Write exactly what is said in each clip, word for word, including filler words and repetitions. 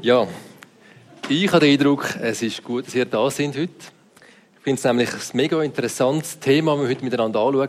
Ja, ich habe den Eindruck, es ist gut, dass ihr da sind heute. Ich finde es nämlich ein mega interessantes Thema, das wir heute miteinander anschauen.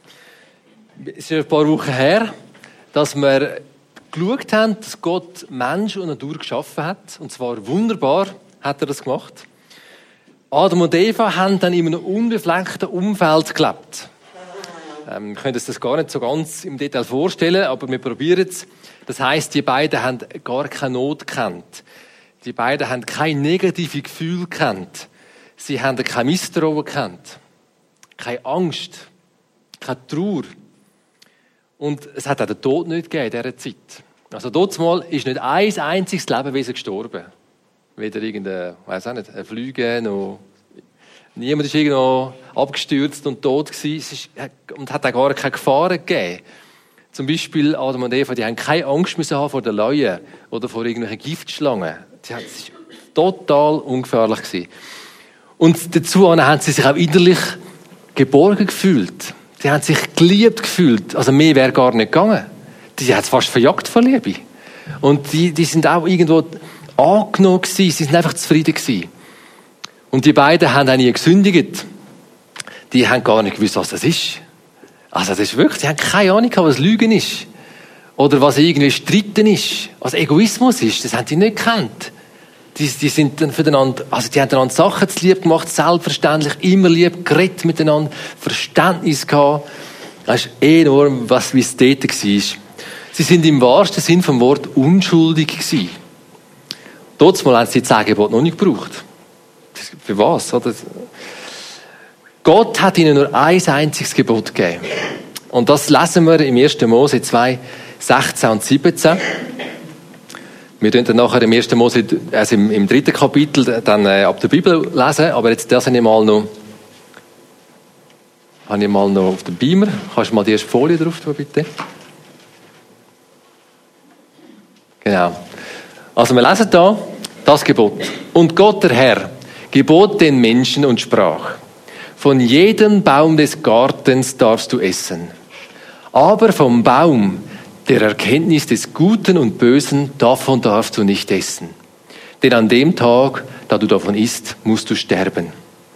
Es ist ein paar Wochen her, dass wir geschaut haben, dass Gott Mensch und Natur geschaffen hat. Und zwar wunderbar hat er das gemacht. Adam und Eva haben dann in einem unbefleckten Umfeld gelebt. Ähm, wir können uns das gar nicht so ganz im Detail vorstellen, aber wir probieren es. Das heisst, die beiden haben gar keine Not gekannt. Die beiden haben kein negatives Gefühl gekannt. Sie haben kein Misstrauen gekannt. Keine Angst. Keine Trauer. Und es hat auch den Tod nicht gegeben in dieser Zeit. Also dort mal ist nicht ein einziges Lebewesen gestorben. Weder irgendein, weiss auch nicht, ein Flüge, noch niemand ist irgendwo abgestürzt und tot gewesen. Und hat auch gar keine Gefahren gegeben. Zum Beispiel Adam und Eva, die haben keine Angst müssen haben vor den Leuen oder vor irgendwelchen Giftschlangen. Das war total ungefährlich gewesen. Und dazu haben sie sich auch innerlich geborgen gefühlt. Sie haben sich geliebt gefühlt. Also mehr wäre gar nicht gegangen. Die hat es fast verjagt von Liebe. Und die, die sind auch irgendwo angenommen gewesen. Sie sind einfach zufrieden gewesen. Und die beiden haben auch nie gesündigt. Die haben gar nicht gewusst, was das ist. Also das ist wirklich, die haben keine Ahnung, was Lügen ist. Oder was irgendwie Streiten ist. Was Egoismus ist. Das haben die nicht gekannt. Die, die sind dann füreinander, also die haben einander Sachen zu lieb gemacht, selbstverständlich, immer lieb, geredet miteinander, Verständnis gehabt. Das ist enorm, was, wie es dort war. Sie sind im wahrsten Sinn vom Wort unschuldig gewesen. Dort mal haben sie die zehn Gebote noch nicht gebraucht. Für was? Oder? Gott hat ihnen nur ein einziges Gebot gegeben. Und das lesen wir im ersten Mose zwei, sechzehn und siebzehn. Wir werden dann nachher im ersten Mose, also im, im dritten Kapitel, dann äh, ab der Bibel lesen. Aber jetzt das habe ich mal noch, habe ich mal noch auf dem Beamer. Kannst du mal die erste Folie drauf tun, bitte? Genau. Also wir lesen da das Gebot. Und Gott, der Herr, gebot den Menschen und sprach: Von jedem Baum des Gartens darfst du essen. Aber vom Baum der Erkenntnis des Guten und Bösen, davon darfst du nicht essen. Denn an dem Tag, da du davon isst, musst du sterben.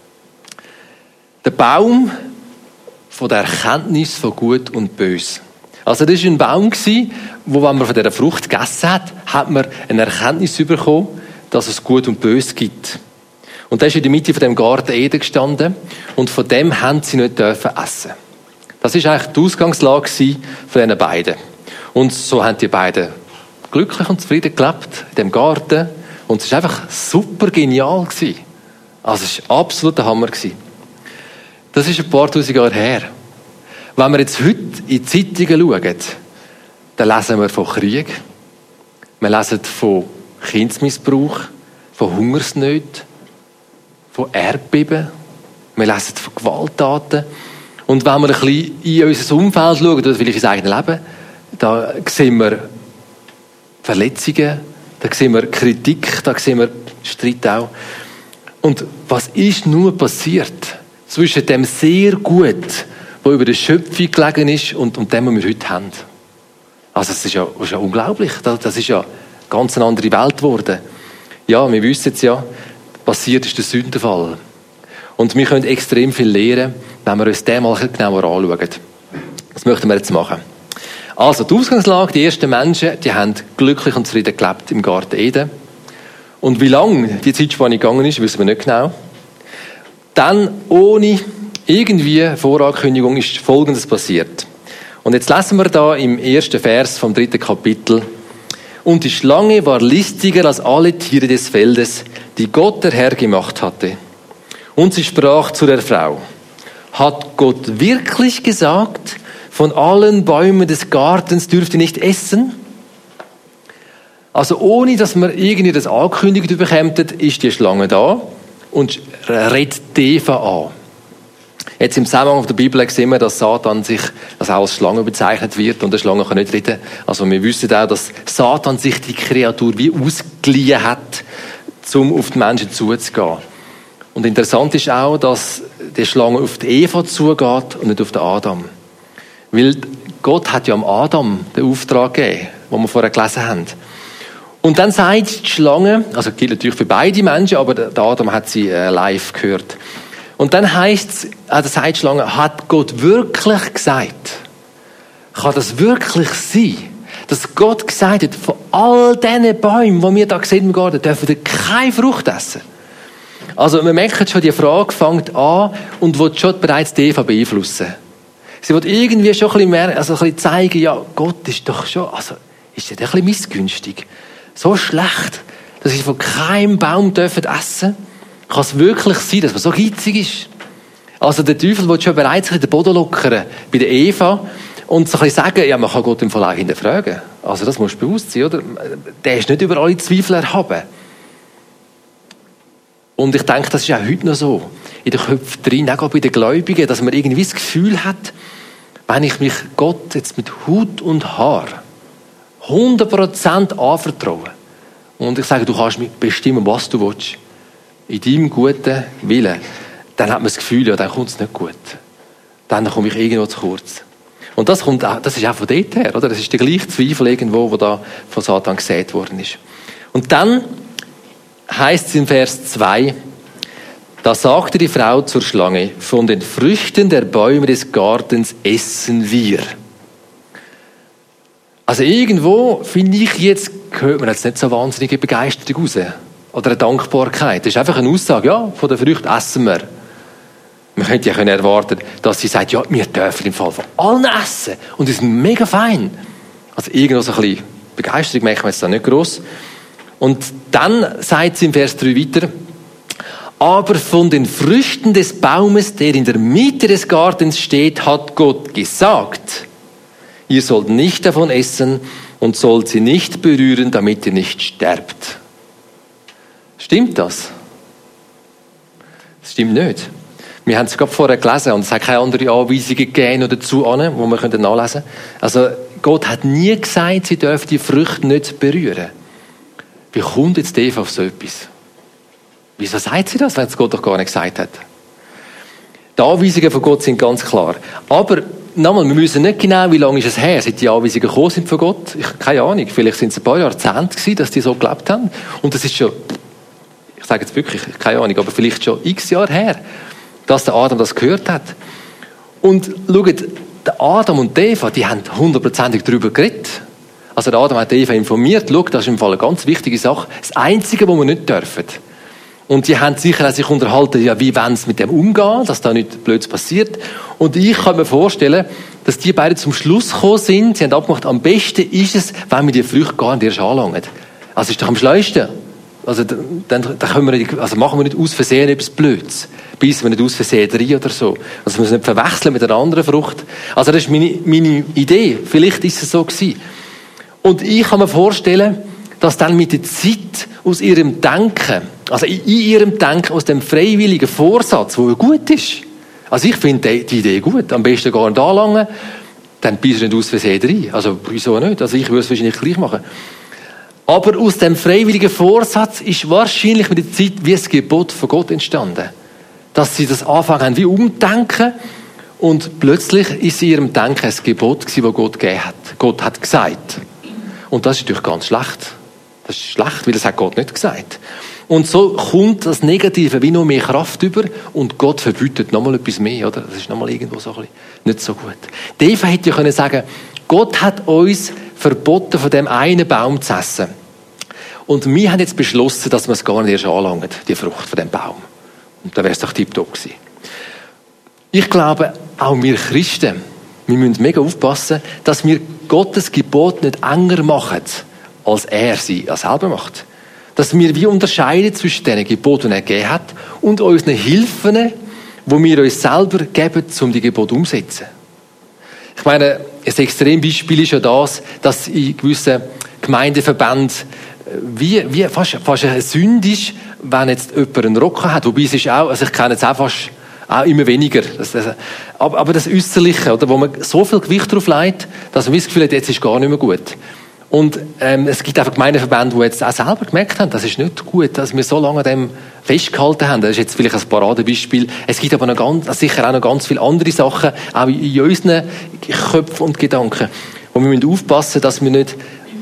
Der Baum von der Erkenntnis von Gut und Bös. Also das war ein Baum, wo, wenn man von dieser Frucht gegessen hat, hat man eine Erkenntnis bekommen, dass es Gut und Bös gibt. Und der ist in der Mitte von dem Garten Eden gestanden und von dem haben sie nicht dürfen essen. Das ist eigentlich die Ausgangslage von diesen beiden. Und so haben die beiden glücklich und zufrieden gelebt in dem Garten. Und es war einfach super genial gewesen. Also es war absolut der Hammer gewesen. Das ist ein paar tausend Jahre her. Wenn wir jetzt heute in die Zeitungen schauen, dann lesen wir von Krieg. Wir lesen von Kindesmissbrauch, von Hungersnöten, von Erdbeben. Wir lesen von Gewalttaten. Und wenn wir ein bisschen in unser Umfeld schauen, oder vielleicht ins eigene Leben, da sehen wir Verletzungen, da sehen wir Kritik, da sehen wir Streit auch. Und was ist nur passiert zwischen dem sehr Gut, wo über der Schöpfung gelegen ist, und, und dem, was wir heute haben? Also das ist ja, das ist ja unglaublich. Das ist ja eine ganz andere Welt geworden. Ja, wir wissen es ja, passiert ist der Sündenfall. Und wir können extrem viel lernen, wenn wir uns den mal genauer anschauen. Das möchten wir jetzt machen. Also, die Ausgangslage, die ersten Menschen, die haben glücklich und zufrieden gelebt im Garten Eden. Und wie lange die Zeitspanne gegangen ist, wissen wir nicht genau. Dann, ohne irgendwie Vorankündigung, ist Folgendes passiert. Und jetzt lesen wir da im ersten Vers vom dritten Kapitel. Und die Schlange war listiger als alle Tiere des Feldes, die Gott der Herr gemacht hatte. Und sie sprach zu der Frau: Hat Gott wirklich gesagt, von allen Bäumen des Gartens dürft ihr nicht essen? Also ohne, dass man irgendwie das angekündigt bekommt, ist die Schlange da und redet Eva an. Jetzt im Zusammenhang auf der Bibel sehen wir, dass Satan sich als auch als Schlange bezeichnet wird, und der Schlange kann nicht reden. Also wir wissen auch, dass Satan sich die Kreatur wie ausgeliehen hat, um auf die Menschen zuzugehen. Und interessant ist auch, dass die Schlange auf die Eva zugeht und nicht auf den Adam. Weil Gott hat ja am Adam den Auftrag gegeben, den wir vorher gelesen haben. Und dann sagt die Schlange, also gilt natürlich für beide Menschen, aber der Adam hat sie äh, live gehört. Und dann heisst es, also sagt die Schlange, hat Gott wirklich gesagt, kann das wirklich sein, dass Gott gesagt hat, von all diesen Bäumen, die wir da sehen im Garten, dürfen wir keine Frucht essen? Also man merkt schon, die Frage fängt an und will schon bereits die Eva beeinflussen. Sie will irgendwie schon ein bisschen mehr, also ein bisschen zeigen, ja, Gott ist doch schon, also ist das ein bisschen missgünstig. So schlecht, dass sie von keinem Baum dürfen essen. Kann es wirklich sein, dass man so geizig ist? Also der Teufel will schon bereits den Boden lockern bei der Eva und so ein bisschen sagen, ja, man kann Gott im Fall auch hinterfragen. Also das muss bewusst sein, oder? Der ist nicht über alle Zweifel erhaben. Und ich denke, das ist auch heute noch so. In den Köpfen drin, auch bei den Gläubigen, dass man irgendwie das Gefühl hat, wenn ich mich Gott jetzt mit Haut und Haar hundert Prozent anvertraue und ich sage, du kannst bestimmen, was du willst, in deinem guten Willen, dann hat man das Gefühl, ja, dann kommt es nicht gut. Dann komme ich irgendwo zu kurz. Und das kommt auch, das ist auch von dort her, oder? Das ist der gleiche Zweifel irgendwo, wo da von Satan gesät worden ist. Und dann heißt es in Vers zwei, da sagte die Frau zur Schlange, von den Früchten der Bäume des Gartens essen wir. Also irgendwo, finde ich, jetzt hört man jetzt nicht so wahnsinnige Begeisterung raus. Oder eine Dankbarkeit. Das ist einfach eine Aussage, ja, von den Früchten essen wir. Man könnte ja erwarten, dass sie sagt, ja, wir dürfen im Fall von allen essen. Und die sind mega fein. Also irgendwo so ein bisschen Begeisterung merkt man jetzt da nicht gross. Und dann sagt sie im Vers drei weiter, aber von den Früchten des Baumes, der in der Mitte des Gartens steht, hat Gott gesagt, ihr sollt nicht davon essen und sollt sie nicht berühren, damit ihr nicht sterbt. Stimmt das? Das stimmt nicht. Wir haben es gerade vorher gelesen und es hat keine anderen Anweisungen gegeben oder dazu an, wo wir nachlesen können. Also Gott hat nie gesagt, sie dürfen die Früchte nicht berühren. Wie kommt jetzt Eva auf so etwas? Wieso sagt sie das, wenn es Gott doch gar nicht gesagt hat? Die Anweisungen von Gott sind ganz klar. Aber nochmal, wir wissen nicht genau, wie lange ist es her, seit die Anweisungen gekommen sind von Gott. Ich habe keine Ahnung. Vielleicht sind es ein paar Jahrzehnte gewesen, dass die so gelebt haben. Und das ist schon, ich sage jetzt wirklich, keine Ahnung, aber vielleicht schon x Jahre her, dass der Adam das gehört hat. Und schaut, der Adam und die Eva, die haben hundertprozentig darüber geredet. Also der Adam hat die Eva informiert, schau, das ist im Fall eine ganz wichtige Sache. Das Einzige, was wir nicht dürfen. Und die haben sicher auch sich unterhalten, ja, wie wollen sie mit dem umgehen, dass da nichts Blödes passiert. Und ich kann mir vorstellen, dass die beiden zum Schluss gekommen sind. Sie haben abgemacht, am besten ist es, wenn wir die Früchte gar nicht erst anlangen. Also ist doch am schleusten. Also dann, dann können wir nicht, also machen wir nicht aus Versehen etwas Blödes. Beißen wir nicht aus Versehen rein oder so. Also wir müssen nicht verwechseln mit einer anderen Frucht. Also das ist meine, meine Idee. Vielleicht ist es so gewesen. Und ich kann mir vorstellen, dass dann mit der Zeit aus ihrem Denken, also in ihrem Denken, aus dem freiwilligen Vorsatz, der gut ist. Also ich finde die Idee gut. Am besten gar nicht anlangen, dann beißt du nicht aus Versehen rein. Also wieso nicht? Also ich würde es wahrscheinlich gleich machen. Aber aus dem freiwilligen Vorsatz ist wahrscheinlich mit der Zeit wie das Gebot von Gott entstanden. Dass sie das anfangen wie umdenken und plötzlich ist in ihrem Denken ein Gebot gewesen, das Gott gegeben hat. Gott hat gesagt. Und das ist natürlich ganz schlecht. Das ist schlecht, weil das hat Gott nicht gesagt. Und so kommt das Negative wie noch mehr Kraft über und Gott verbietet nochmal etwas mehr, oder? Das ist nochmal irgendwo so ein bisschen nicht so gut. Die Eva hätte ja können sagen, Gott hat uns verboten, von dem einen Baum zu essen. Und wir haben jetzt beschlossen, dass wir es gar nicht erst anlangen, die Frucht von dem Baum. Und dann wäre es doch tipptopp gewesen. Ich glaube, auch wir Christen, wir müssen mega aufpassen, dass wir Gottes Gebot nicht enger machen, als er sie selber macht. Dass wir wie unterscheiden zwischen den Geboten, die er gegeben hat, und unseren Hilfen, die wir uns selber geben, um die Gebote umzusetzen. Ich meine, ein Extrembeispiel ist ja das, dass in gewissen Gemeindeverbänden wie, wie fast, fast eine Sünde ist, wenn jetzt jemand einen Rock hat. Wobei es ist auch, also ich kenne jetzt auch fast auch immer weniger. Das, das, aber, aber das Äußerliche, oder, wo man so viel Gewicht drauf legt, dass man das Gefühl hat, jetzt ist gar nicht mehr gut. Und ähm, es gibt einfach Gemeindeverbände, die jetzt auch selber gemerkt haben, das ist nicht gut, dass wir so lange an dem festgehalten haben. Das ist jetzt vielleicht ein Paradebeispiel. Es gibt aber noch ganz, sicher auch noch ganz viele andere Sachen, auch in unseren Köpfen und Gedanken, wo wir müssen aufpassen, dass wir nicht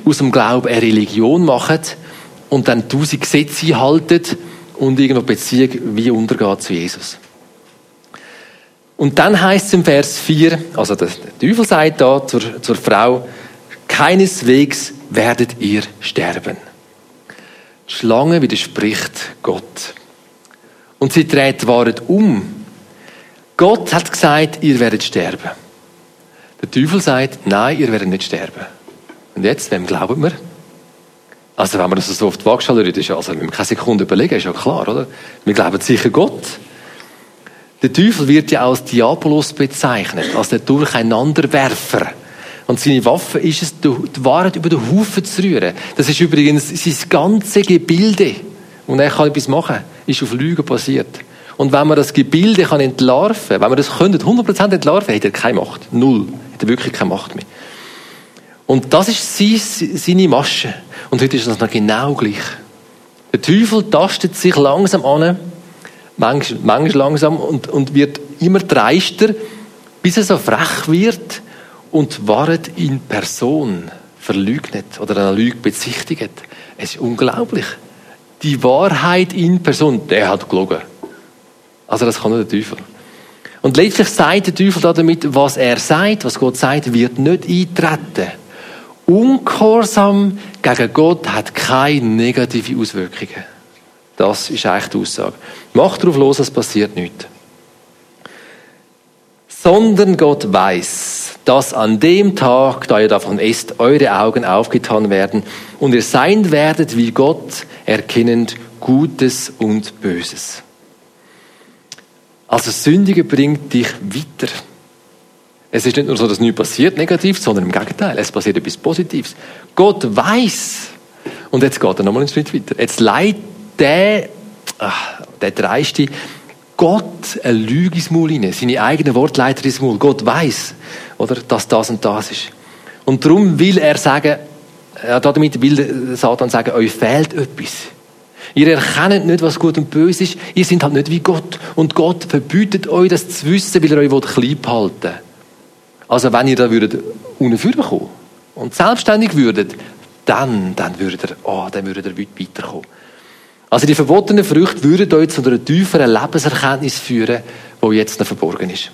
aus dem Glauben eine Religion machen und dann tausend Gesetze einhalten und irgendwo Beziehung wie untergeht zu Jesus. Und dann heißt es im Vers vier, also der Teufel sagt da zur, zur Frau, keineswegs werdet ihr sterben. Die Schlange widerspricht Gott. Und sie dreht die Wahrheit um. Gott hat gesagt, ihr werdet sterben. Der Teufel sagt, nein, ihr werdet nicht sterben. Und jetzt, wem glauben wir? Also wenn wir das so auf die Waagschale rühren, ist ja, also wenn wir keine Sekunde überlegen, ist ja klar, oder? Wir glauben sicher Gott. Der Teufel wird ja als Diabolos bezeichnet, als der Durcheinanderwerfer. Und seine Waffe ist es, die Wahrheit über den Haufen zu rühren. Das ist übrigens sein ganze Gebilde. Und er kann etwas machen, ist auf Lügen basiert. Und wenn man das Gebilde kann entlarven, wenn man das könnte, hundert Prozent entlarven, hat er keine Macht. Null. Hat er wirklich keine Macht mehr. Und das ist seine Masche. Und heute ist das noch genau gleich. Der Teufel tastet sich langsam an, manchmal, manchmal langsam, und, und wird immer dreister, bis er so frech wird und die Wahrheit in Person verleugnet oder eine Lüge bezichtigt. Es ist unglaublich. Die Wahrheit in Person, der hat gelogen. Also das kann nur der Teufel. Und letztlich sagt der Teufel damit, was er sagt, was Gott sagt, wird nicht eintreten. Ungehorsam gegen Gott hat keine negative Auswirkungen. Das ist eigentlich die Aussage. Macht darauf los, es passiert nichts. Sondern Gott weiß, dass an dem Tag, da ihr davon esst, eure Augen aufgetan werden und ihr sein werdet wie Gott, erkennend Gutes und Böses. Also Sündige bringt dich weiter. Es ist nicht nur so, dass nichts passiert, negativ, sondern im Gegenteil, es passiert etwas Positives. Gott weiß. Und jetzt geht er nochmal einen Schritt weiter. Jetzt leitet der, ach, der Dreiste, Gott eine Lüge ins Maul rein. Seine eigenen Worte leitet ins Maul. Gott weiß, oder, dass das und das ist. Und darum will er sagen, ja, damit will Satan sagen, euch fehlt etwas. Ihr erkennt nicht, was gut und böse ist. Ihr seid halt nicht wie Gott. Und Gott verbietet euch, das zu wissen, weil er euch klein behalten will. Also wenn ihr da würdet unten kommen und selbstständig würdet, dann, dann würdet ihr, oh, dann würdet ihr weiterkommen. Also die verbotenen Früchte würden euch zu einer tieferen Lebenserkenntnis führen, die jetzt noch verborgen ist.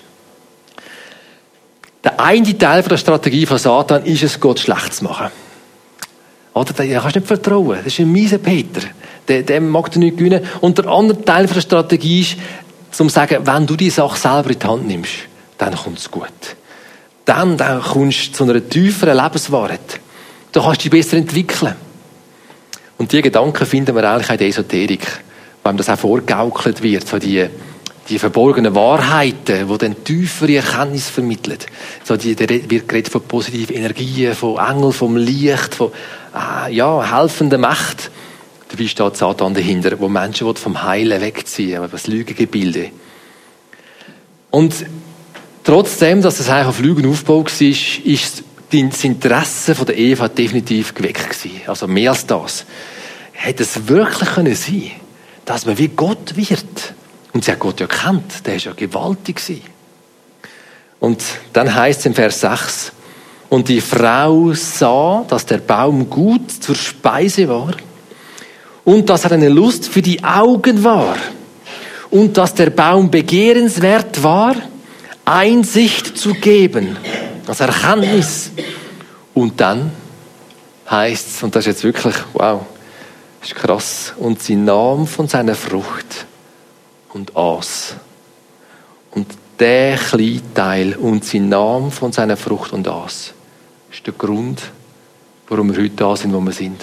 Der eine Teil der Strategie von Satan ist es, Gott schlecht zu machen. Oder, da kannst du nicht vertrauen. Das ist ein mieser Peter. Der, der mag dir nicht gewinnen. Und der andere Teil der Strategie ist, zum zu sagen, wenn du die Sache selber in die Hand nimmst, dann kommt es gut. Dann, dann kommst du zu einer tieferen Lebenswahrheit. Du kannst dich besser entwickeln. Und diese Gedanken finden wir eigentlich auch in der Esoterik, weil das auch vorgegaukelt wird, so die, die verborgenen Wahrheiten, die dann tiefere Erkenntnis vermitteln. So die, der wird geredet von positiven Energien, von Engeln, vom Licht, von äh, ja, helfenden Mächten. Dabei steht Satan dahinter, wo Menschen vom Heilen wegziehen, das Lügengebilde. Und trotzdem, dass das eigentlich auf Lügen aufgebaut war, ist das Interesse von der Eva definitiv geweckt gewesen. Also mehr als das. Hätte es wirklich können sein, dass man wie Gott wird? Und sie hat Gott ja gekannt, der war ja gewaltig gewesen. Und dann heißt es im Vers sechs, und die Frau sah, dass der Baum gut zur Speise war und dass er eine Lust für die Augen war und dass der Baum begehrenswert war, Einsicht zu geben, also Erkenntnis. Und dann heißt es, und das ist jetzt wirklich, wow, das ist krass, und sie nahm von seiner Frucht und aß. Und der kleine Teil, und sie nahm von seiner Frucht und aß, ist der Grund, warum wir heute da sind, wo wir sind.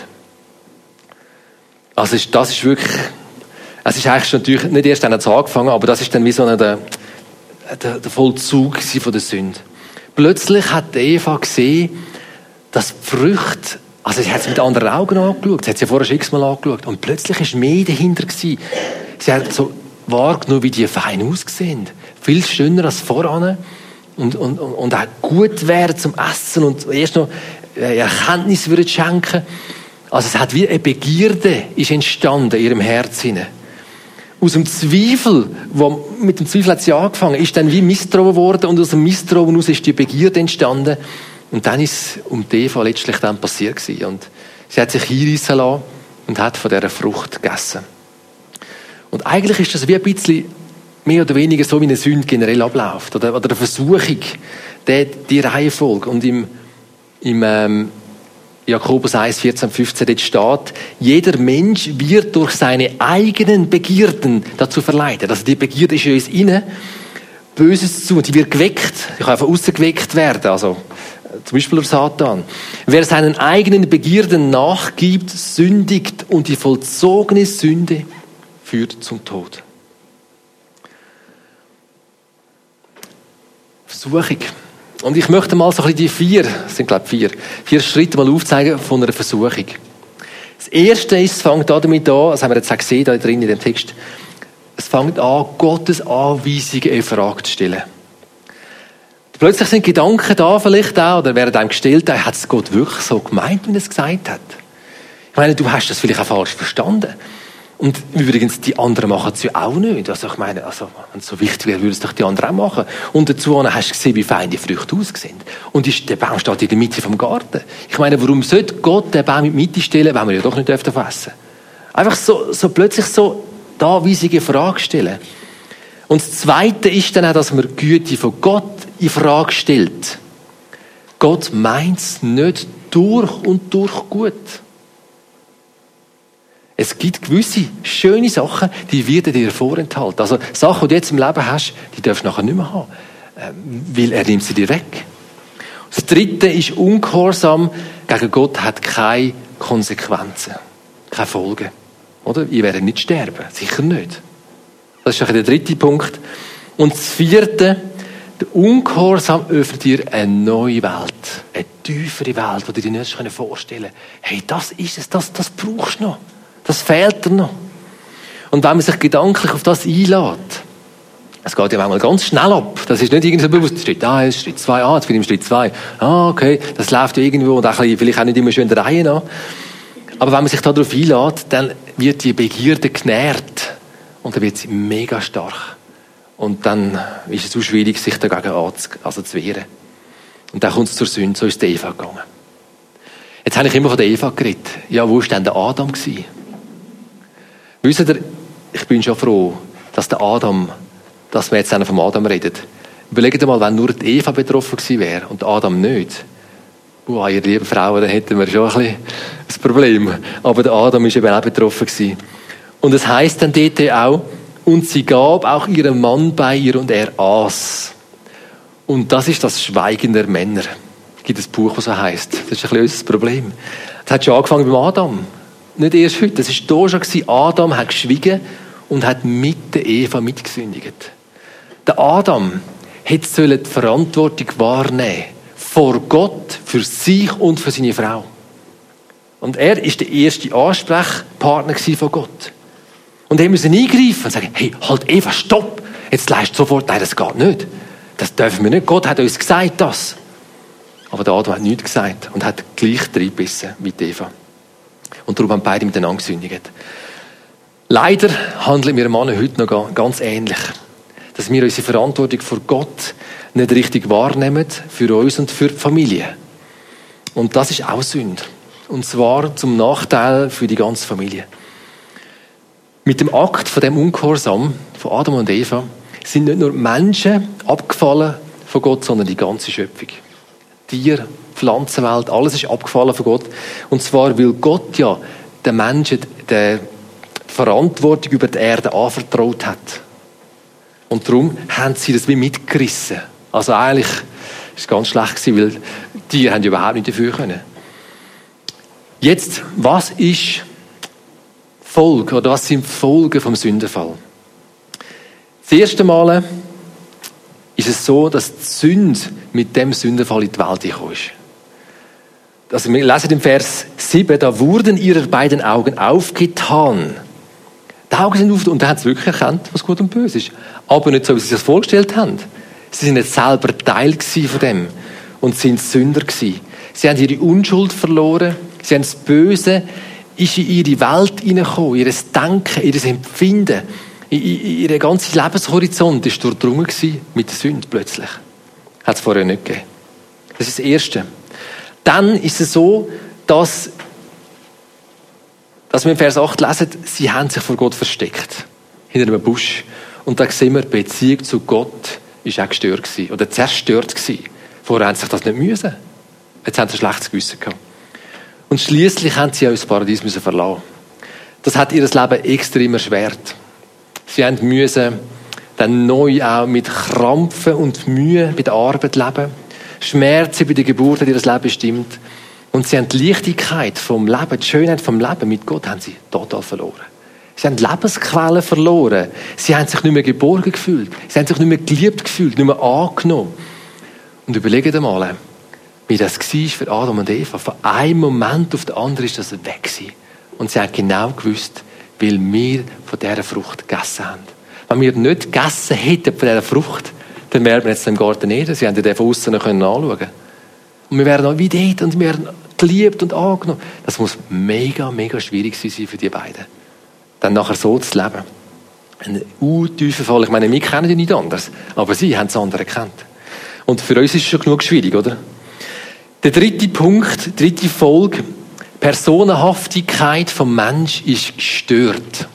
Also das ist wirklich, es ist eigentlich schon natürlich nicht erst dann hat's angefangen, aber das ist dann wie so eine, der, der, der Vollzug von der Sünde. Plötzlich hat Eva gesehen, dass die Früchte, also sie hat es mit anderen Augen angeschaut, sie hat es ja vorher schon x-mal angeschaut, und plötzlich war mehr dahinter gewesen. Sie hat so wahrgenommen, wie die fein aussehen. Viel schöner als voran. Und, und, und auch gut wäre zum Essen und erst noch Erkenntnis würde schenken. Also es hat wie eine Begierde ist entstanden in ihrem Herz hinein. Aus dem Zweifel, wo, mit dem Zweifel hat sie angefangen, ist dann wie Misstrauen geworden, und aus dem Misstrauen heraus ist die Begierde entstanden. Und dann ist um die Eva letztlich dann passiert gewesen. Und sie hat sich hinreissen lassen und hat von dieser Frucht gegessen. Und eigentlich ist das wie ein bisschen mehr oder weniger so, wie eine Sünde generell abläuft. Oder, oder eine Versuchung, die, die Reihenfolge. Und im, im ähm, Jakobus eins, vierzehn, fünfzehn, dort steht, jeder Mensch wird durch seine eigenen Begierden dazu verleitet. Also die Begierde ist in uns inne, Böses zu, und die wird geweckt. Die kann von außen geweckt werden, also zum Beispiel durch Satan. Wer seinen eigenen Begierden nachgibt, sündigt, und die vollzogene Sünde führt zum Tod. Versuchung. Und ich möchte mal so ein bisschen die vier, es sind glaube ich vier, vier Schritte mal aufzeigen von einer Versuchung. Das erste ist, es fängt damit an, das haben wir jetzt auch gesehen, da drin in dem Text, es fängt an, Gottes Anweisungen in Frage zu stellen. Plötzlich sind Gedanken da vielleicht auch, oder werden einem gestellt, hat es Gott wirklich so gemeint, wie er es gesagt hat? Ich meine, du hast das vielleicht auch falsch verstanden. Und übrigens, die anderen machen es ja auch nicht. Also ich meine, also, wenn es so wichtig wäre, würden es doch die anderen auch machen. Und dazu hast du gesehen, wie fein die Früchte aussehen. Und ist, der Baum steht in der Mitte vom Garten. Ich meine, warum sollte Gott den Baum in die Mitte stellen, wenn wir ja doch nicht davon essen? Einfach so, so plötzlich so die Anweisungen in Frage stellen. Und das Zweite ist dann auch, dass man die Güte von Gott in Frage stellt. Gott meint es nicht durch und durch gut. Es gibt gewisse schöne Sachen, die werden dir vorenthalten. Also Sachen, die du jetzt im Leben hast, die darfst du nachher nicht mehr haben. Weil er nimmt sie dir weg. Das Dritte ist Ungehorsam gegen Gott hat keine Konsequenzen. Keine Folgen. Oder? Ich werde nicht sterben. Sicher nicht. Das ist der dritte Punkt. Und das vierte, der Ungehorsam öffnet dir eine neue Welt. Eine tiefere Welt, die du dir nicht vorstellen kannst. Hey, das ist es, das, das brauchst du noch. Das fehlt dir noch. Und wenn man sich gedanklich auf das einlädt, es geht ja manchmal ganz schnell ab. Das ist nicht irgendwie so bewusst, Schritt eins, Schritt zwei, ah, jetzt bin ich im Schritt zwei. Ah, okay, das läuft ja irgendwo und auch ein bisschen, vielleicht auch nicht immer schön der Reihe nach. Aber wenn man sich darauf einlädt, dann wird die Begierde genährt. Und dann wird sie mega stark. Und dann ist es so schwierig, sich dagegen anzu, also zu wehren. Und dann kommt es zur Sünde, so ist die Eva gegangen. Jetzt habe ich immer von der Eva geredet. Ja, wo war denn der Adam gewesen? Wisst ihr, ich bin schon froh, dass der Adam, dass wir jetzt vom Adam reden. Überlegt mal, wenn nur die Eva betroffen gewesen wäre und Adam nicht. Wow, ihr lieben Frauen, dann hätten wir schon ein bisschen ein Problem. Aber der Adam ist eben auch betroffen gewesen. Und es heisst dann dort auch, und sie gab auch ihrem Mann bei ihr und er aß. Und das ist das Schweigen der Männer. Es gibt ein Buch, das so heisst. Das ist ein bisschen unser Problem. Es hat schon angefangen beim Adam. Nicht erst heute. Es war da schon. Adam hat geschwiegen und hat mit der Eva mitgesündigt. Der Adam hätte die Verantwortung wahrnehmen vor Gott, für sich und für seine Frau. Und er war der erste Ansprechpartner von Gott. Und er musste eingreifen und sagen, hey, halt Eva, stopp! Jetzt leist sofort, nein, das geht nicht. Das dürfen wir nicht. Gott hat uns gesagt, das. Aber der Adam hat nichts gesagt und hat gleich reingebissen mit Eva. Und darum haben beide miteinander gesündigt. Leider handeln wir Männer heute noch ganz ähnlich. Dass wir unsere Verantwortung vor Gott nicht richtig wahrnehmen, für uns und für die Familie. Und das ist auch Sünde. Und zwar zum Nachteil für die ganze Familie. Mit dem Akt von dem Ungehorsam von Adam und Eva sind nicht nur Menschen abgefallen von Gott, sondern die ganze Schöpfung. Tier, Pflanzenwelt, alles ist abgefallen von Gott. Und zwar, weil Gott ja den Menschen die Verantwortung über die Erde anvertraut hat. Und darum haben sie das wie mitgerissen. Also eigentlich war es ganz schlecht gewesen, weil die Tiere haben ja überhaupt nicht dafür können. Jetzt, was ist Folge, oder was sind Folgen vom Sündenfall? Das erste Mal ist es so, dass die Sünde mit dem Sündenfall in die Welt gekommen ist. Also wir lesen im Vers sieben, da wurden ihre beiden Augen aufgetan. Die Augen sind aufgetan und da haben sie wirklich erkannt, was gut und böse ist. Aber nicht so, wie sie sich das vorgestellt haben. Sie sind nicht selber Teil von dem und sind Sünder gewesen. Sie haben ihre Unschuld verloren, sie haben das Böse, ist in ihre Welt hineingekommen, ihr Denken, ihr Empfinden, ihr ganzer Lebenshorizont war durchdrungen mit der Sünde plötzlich. Hat es vorher nicht gegeben. Das ist das Erste. dann ist es so, dass, dass wir in Vers acht lesen, sie haben sich vor Gott versteckt. Hinter einem Busch. Und da sehen wir, die Beziehung zu Gott ist auch gestört gewesen, oder zerstört gewesen. Vorher haben sie sich das nicht müssen. Jetzt haben sie ein schlechtes Gewissen gehabt. Und schliesslich haben sie auch das Paradies müssen verlassen. Das hat ihr Leben extrem erschwert. Sie haben müssen dann neu auch mit Krampfen und Mühe bei der Arbeit leben. Schmerzen bei der Geburt hat ihr Leben bestimmt. Und sie haben die Leichtigkeit vom Leben, die Schönheit vom Leben mit Gott haben sie total verloren. Sie haben Lebensquellen verloren. Sie haben sich nicht mehr geborgen gefühlt. Sie haben sich nicht mehr geliebt gefühlt, nicht mehr angenommen. Und überlegt einmal, wie das war für Adam und Eva. Von einem Moment auf den anderen ist das weg gewesen. Und sie haben genau gewusst, weil wir von dieser Frucht gegessen haben. Wenn wir nicht gegessen hätten von dieser Frucht, dann wären wir jetzt im Garten Eden. Sie hätten den von außen anschauen können. Und wir wären auch wie dort und wir wären geliebt und angenommen. Das muss mega, mega schwierig sein für die beiden. Dann nachher so zu leben. Ein untiefer Fall. Ich meine, wir kennen die nicht anders. Aber sie haben das andere gekannt. Und für uns ist es schon genug schwierig, oder? Der dritte Punkt, die dritte Folge. Personenhaftigkeit vom Mensch ist gestört.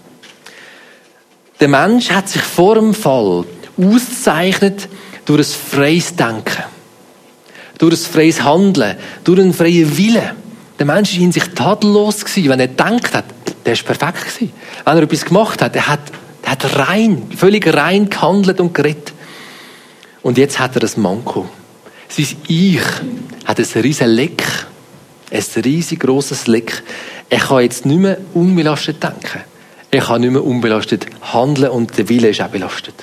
Der Mensch hat sich vor dem Fall ausgezeichnet durch ein freies Denken, durch ein freies Handeln, durch einen freien Willen. Der Mensch war in sich tadellos gewesen. Wenn er gedacht hat, der war perfekt gewesen. Wenn er etwas gemacht hat, er hat, er hat rein, völlig rein gehandelt und geredet. Und jetzt hat er ein Manko. Sein Ich hat ein riesen Leck. Ein riesig grosses Leck. Er kann jetzt nicht mehr unbelastet denken. Er kann nicht mehr unbelastet handeln und der Wille ist auch belastet.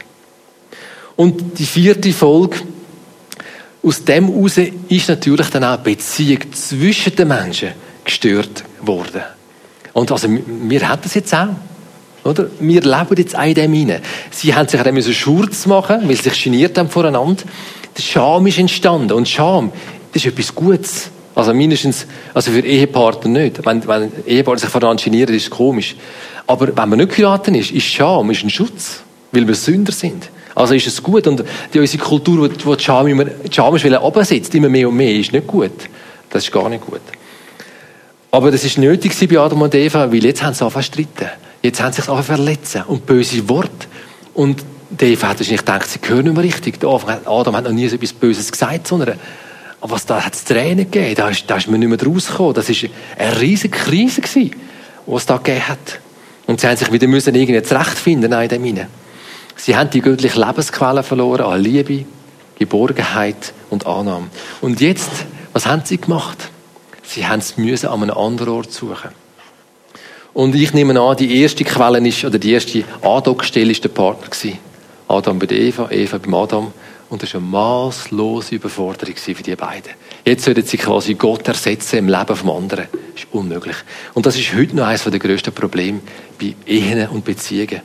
Und die vierte Folge, aus dem heraus ist natürlich dann auch die Beziehung zwischen den Menschen gestört worden. Und also, wir haben das jetzt auch. Oder? Wir leben jetzt auch in dem hinein. Sie haben sich auch einen Schurz machen, weil sie sich geniert haben voreinander. Der Scham ist entstanden. Und Scham, das ist etwas Gutes. Also mindestens, also für Ehepartner nicht. Wenn, wenn Ehepartner sich voneinander genieren, ist es komisch. Aber wenn man nicht geheiratet ist, ist Scham ist ein Schutz. Weil wir Sünder sind. Also ist es gut. Und die, unsere Kultur, die die Scham immer, die Scham ist, runtersetzt, immer mehr und mehr, ist nicht gut. Das ist gar nicht gut. Aber das ist nötig bei Adam und Eva, weil jetzt haben sie angefangen zu streiten. Jetzt haben sie sich angefangen zu verletzen. Und böse Worte. Und die Eva hat wahrscheinlich gedacht, sie hören nicht mehr richtig. Adam hat noch nie so etwas Böses gesagt, sondern aber was da hat es Tränen gegeben. Da ist, da ist man nicht mehr rausgekommen. Das war eine riesige Krise, die es da gegeben hat. Und sie haben sich wieder müssen irgendwie zurechtfinden in dem hinein. Sie haben die göttliche Lebensquelle verloren an Liebe, Geborgenheit und Annahme. Und jetzt, was haben sie gemacht? Sie haben es müssen an einem anderen Ort suchen. Und ich nehme an, die erste Quelle ist, oder die erste Andockstelle ist der Partner gewesen. Adam bei Eva, Eva beim Adam. Und das war eine masslose Überforderung für die beiden. Jetzt sollten sie quasi Gott ersetzen im Leben vom anderen. Das ist unmöglich. Und das ist heute noch eines der grössten Probleme bei Ehen und Beziehungen.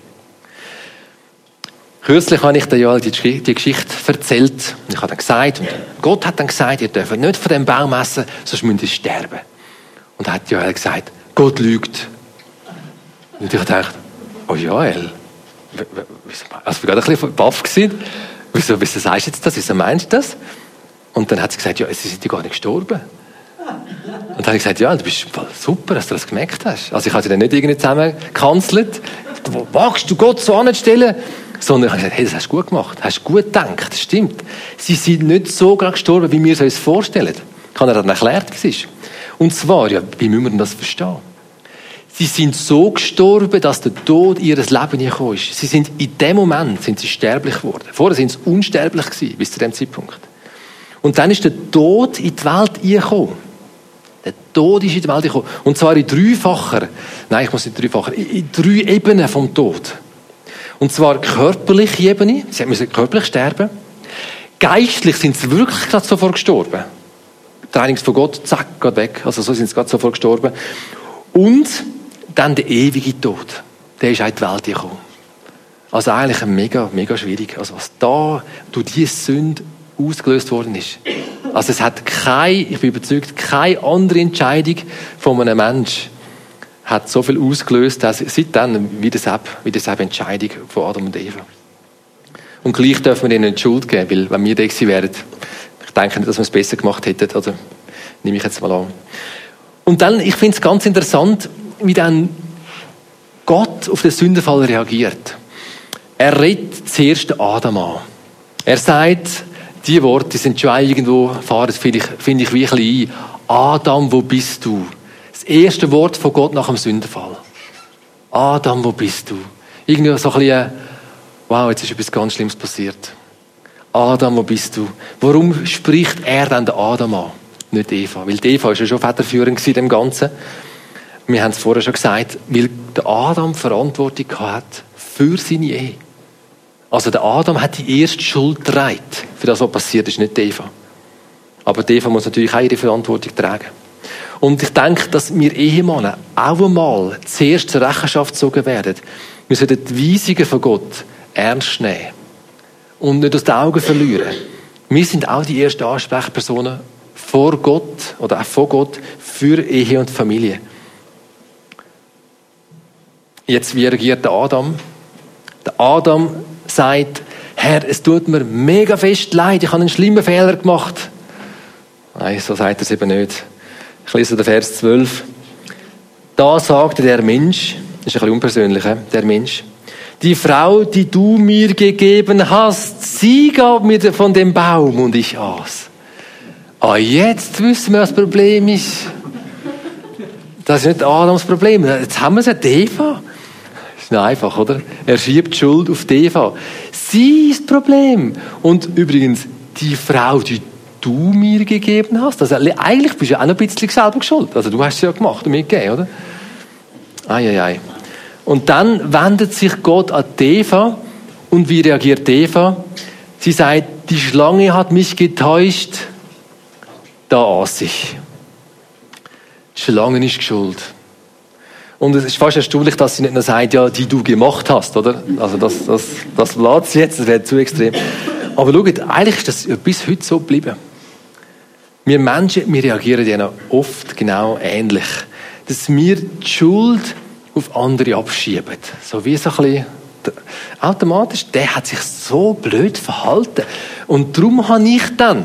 Kürzlich habe ich dir ja die, die Geschichte erzählt. Ich habe dann gesagt, und Gott hat dann gesagt, ihr dürft nicht von dem Baum essen, sonst müsst ihr sterben. Und er hat Joel gesagt, Gott lügt. Und ich dachte, oh Joel, also ich war gerade ein bisschen baff gewesen. Wieso, wieso sagst du jetzt das? Wieso meinst du das? Und dann hat sie gesagt, ja, sie sind ja gar nicht gestorben. Und dann habe ich gesagt, ja, du bist super, dass du das gemerkt hast. Also ich habe sie dann nicht irgendwie zusammengekanzelt. Wagst du Gott so anzustellen? Sondern ich habe gesagt, hey, das hast du gut gemacht. Hast du gut gedacht, das stimmt. Sie sind nicht so gerade gestorben, wie wir es uns vorstellen. Ich habe dann erklärt, was ist. Und zwar, ja, wie müssen wir denn das verstehen? Sie sind so gestorben, dass der Tod ihres Lebens nicht gekommen ist. Sie sind in dem Moment sind sie sterblich geworden. Vorher sind sie unsterblich gewesen, bis zu dem Zeitpunkt. Und dann ist der Tod in die Welt gekommen. Der Tod ist in die Welt gekommen. Und zwar in dreifacher, nein, ich muss nicht dreifacher, in drei Ebenen vom Tod. Und zwar körperliche Ebene, sie müssen körperlich sterben. Geistlich sind sie wirklich gerade sofort gestorben. Trainings von Gott, zack, geht weg. Also so sind sie gerade sofort gestorben. Und dann der ewige Tod. Der ist auch in die Welt gekommen. Also eigentlich ein mega, mega schwierig. Also was da durch diese Sünde ausgelöst worden ist. Also es hat keine, ich bin überzeugt, keine andere Entscheidung von einem Menschen hat so viel ausgelöst, dass seitdem wie das wie das Entscheidung von Adam und Eva. Und gleich dürfen wir ihnen die Schuld geben, weil wenn wir da gewesen wären, ich denke nicht, dass wir es besser gemacht hätten, oder nehme ich jetzt mal an. Und dann, ich finde es ganz interessant, wie dann Gott auf den Sündenfall reagiert. Er redet zuerst Adam an. Er sagt, die Worte die sind schon irgendwo, fahren finde ich, finde ich wie ein bisschen ein. Adam, wo bist du? Das erste Wort von Gott nach dem Sündenfall. Adam, wo bist du? Irgendwie so ein bisschen, wow, jetzt ist etwas ganz Schlimmes passiert. Adam, wo bist du? Warum spricht er dann den Adam an? Nicht Eva. Weil die Eva ist ja schon federführend in dem Ganzen. Wir haben es vorher schon gesagt, weil der Adam Verantwortung hat für seine Ehe. Also der Adam hat die erste Schuld getragen für das, was passiert ist, nicht die Eva. Aber die Eva muss natürlich auch ihre Verantwortung tragen. Und ich denke, dass wir Ehemänner auch einmal zuerst zur Rechenschaft gezogen werden. Wir sollten die Weisungen von Gott ernst nehmen und nicht aus den Augen verlieren. Wir sind auch die ersten Ansprechpersonen vor Gott oder auch von Gott für Ehe und Familie. Jetzt, wie reagiert der Adam? Der Adam sagt, Herr, es tut mir mega fest leid, ich habe einen schlimmen Fehler gemacht. Nein, so sagt er es eben nicht. Ich lese den Vers zwölf. Da sagte der Mensch, das ist ein bisschen unpersönlich, der Mensch, die Frau, die du mir gegeben hast, sie gab mir von dem Baum und ich aß. Ah, jetzt wissen wir, was das Problem ist. Das ist nicht Adams Problem. Jetzt haben wir es ja, die Eva. Das ist nicht einfach, oder? Er schiebt die Schuld auf die Eva. Sie ist das Problem. Und übrigens, die Frau, die du mir gegeben hast, also eigentlich bist du ja auch noch ein bisschen selber schuld. Also du hast es ja gemacht und mir gegeben, oder? Ei, ei, ei. Und dann wendet sich Gott an die Eva. Und wie reagiert die Eva? Sie sagt, die Schlange hat mich getäuscht, da aß ich. Die Schlange ist schuld. Und es ist fast erstaunlich, dass sie nicht nur sagt, ja, die du gemacht hast, oder? Also das, das, das lässt sie jetzt, das wäre zu extrem. Aber schaut, eigentlich ist das bis heute so geblieben. Wir Menschen, wir reagieren ja oft genau ähnlich. Dass wir die Schuld auf andere abschieben. So wie so ein bisschen automatisch, der hat sich so blöd verhalten. Und darum habe ich dann,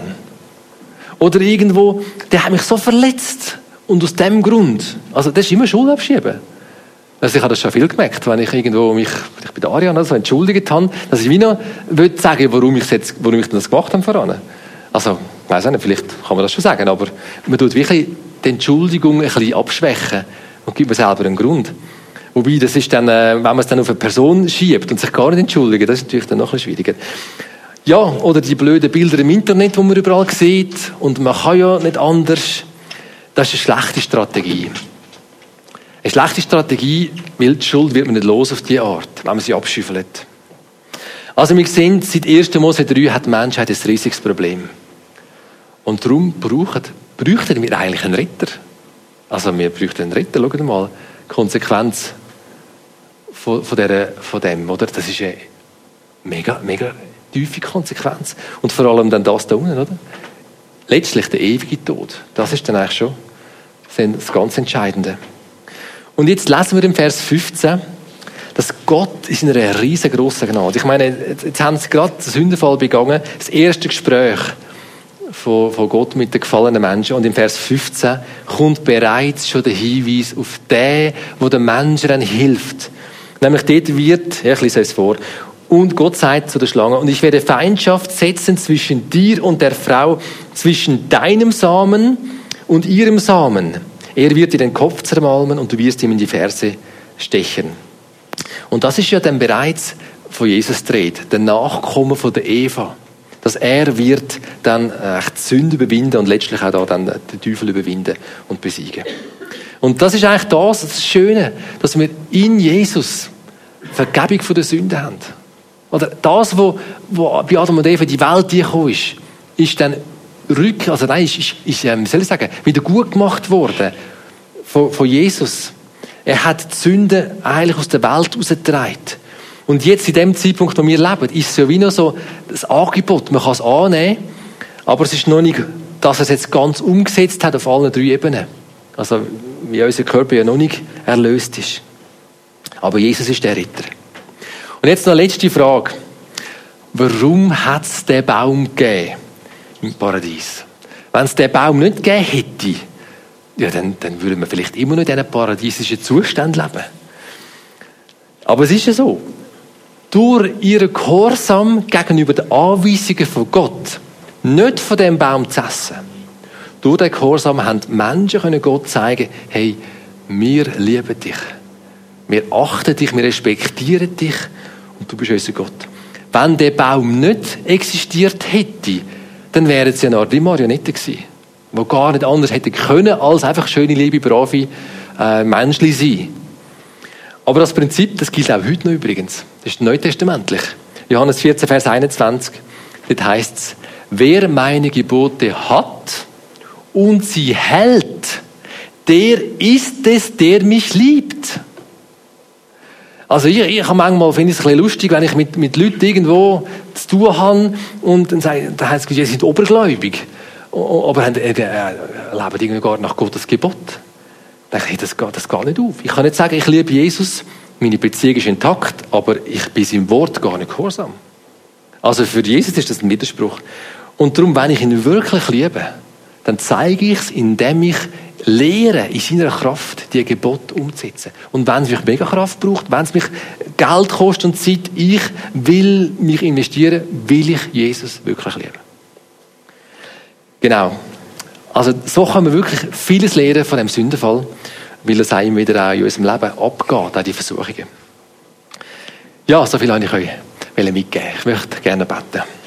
oder irgendwo, der hat mich so verletzt. Und aus dem Grund, also das ist immer Schuld abschieben. Also ich habe das schon viel gemerkt, wenn ich irgendwo mich, ich bei der Ariane so entschuldigt habe, dass ich wie noch will sagen, warum ich jetzt, warum ich das gemacht habe voran. Also, ich weiss auch nicht, vielleicht kann man das schon sagen, aber man tut wirklich die Entschuldigung ein bisschen abschwächen und gibt mir selber einen Grund. Wobei, das ist dann, wenn man es dann auf eine Person schiebt und sich gar nicht entschuldigt, das ist natürlich dann noch ein bisschen schwieriger. Ja, oder die blöden Bilder im Internet, die man überall sieht und man kann ja nicht anders. Das ist eine schlechte Strategie. Eine schlechte Strategie, weil die Schuld wird man nicht los auf diese Art, wenn man sie abschüffelt. Also wir sehen, seit ersten Mose drei hat die Menschheit ein riesiges Problem. Und darum brauchen, bräuchten wir eigentlich einen Retter. Also wir bräuchten einen Retter, schaut mal, die Konsequenz von, von, der, von dem, oder? Das ist eine mega, mega tiefe Konsequenz. Und vor allem dann das da unten, oder? Letztlich der ewige Tod. Das ist dann eigentlich schon das ganz Entscheidende. Und jetzt lesen wir im Vers fünfzehn, dass Gott ist in einer riesengroßen Gnade. Ich meine, jetzt haben sie gerade den Sündenfall begangen, das erste Gespräch von, von Gott mit den gefallenen Menschen. Und im Vers fünfzehn kommt bereits schon der Hinweis auf den, der den Menschen dann hilft. Nämlich dort wird, ja, ich lese es vor, und Gott sagt zu der Schlange, und ich werde Feindschaft setzen zwischen dir und der Frau, zwischen deinem Samen und ihrem Samen. Er wird dir den Kopf zermalmen und du wirst ihm in die Ferse stechen. Und das ist ja dann bereits von Jesus dreht, der Nachkommen von der Eva. Dass er wird dann äh, die Sünde überwinden und letztlich auch da dann den Teufel überwinden und besiegen. Und das ist eigentlich das, das Schöne, dass wir in Jesus Vergebung von der Sünde haben. Oder das, wo, wo bei Adam und Eva die Welt gekommen ist, ist dann rück, also nein, ist, ist, ist ähm, wie soll ich sagen, wieder gut gemacht worden von, von Jesus. Er hat die Sünde eigentlich aus der Welt rausgetragen. Und jetzt, in dem Zeitpunkt, wo wir leben, ist es ja wie noch so das Angebot. Man kann es annehmen, aber es ist noch nicht, dass er es jetzt ganz umgesetzt hat auf allen drei Ebenen. Also, wie unser Körper ja noch nicht erlöst ist. Aber Jesus ist der Ritter. Und jetzt noch eine letzte Frage. Warum hat es den Baum gegeben im Paradies? Wenn es den Baum nicht gegeben hätte, ja, dann, dann würde man vielleicht immer noch in diesen paradiesischen Zustand leben. Aber es ist ja so. Durch ihren Gehorsam gegenüber den Anweisungen von Gott, nicht von dem Baum zu essen, durch den Gehorsam haben die Menschen können Gott zeigen, hey, wir lieben dich. Wir achten dich, wir respektieren dich und du bist unser Gott. Wenn der Baum nicht existiert hätte, dann wären es ja eine Art Marionetten gewesen, die gar nicht anders hätten können, als einfach schöne, liebe, brave äh, Menschen sein. Aber das Prinzip, das gilt auch heute noch übrigens. Das ist neutestamentlich. Johannes vierzehn, Vers einundzwanzig. Dort heisst es, wer meine Gebote hat und sie hält, der ist es, der mich liebt. Also ich, ich habe manchmal, finde ich es ein bisschen lustig, wenn ich mit, mit Leuten irgendwo zu tun habe und dann sagen, dann heißt es, sie sind obergläubig, aber haben, äh, äh, leben irgendwie gar nach Gottes Gebot. Dann denke ich, das geht, das geht nicht auf. Ich kann nicht sagen, ich liebe Jesus, meine Beziehung ist intakt, aber ich bin seinem Wort gar nicht gehorsam. Also für Jesus ist das ein Widerspruch. Und darum, wenn ich ihn wirklich liebe, dann zeige ich es, indem ich lehre, in seiner Kraft die Gebote umzusetzen. Und wenn es mich mega Kraft braucht, wenn es mich Geld kostet und Zeit, ich will mich investieren, will ich Jesus wirklich lieben. Genau. Also so kann man wirklich vieles lernen von dem Sündenfall, weil es einem wieder auch in unserem Leben abgeht, auch die Versuchungen. Ja, so viel wollte ich euch mitgeben. Ich möchte gerne beten.